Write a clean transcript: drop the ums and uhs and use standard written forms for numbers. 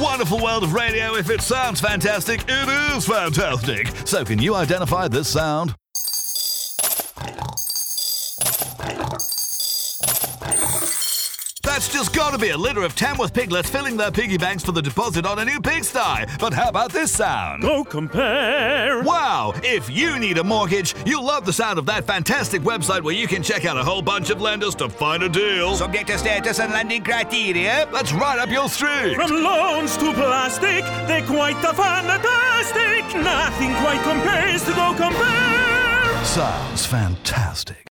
wonderful world of radio. If it sounds fantastic, it is fantastic. So can you identify this sound? That's just gotta be a litter of Tamworth piglets filling their piggy banks for the deposit on a new pigsty. But how about this sound? Go compare. Wow! If you need a mortgage, you'll love the sound of that fantastic website where you can check out a whole bunch of lenders to find a deal. Subject to status and lending criteria. That's right up your street. From loans to plastic, they're quite the fantastic. Nothing quite compares to Go Compare. Sounds fantastic.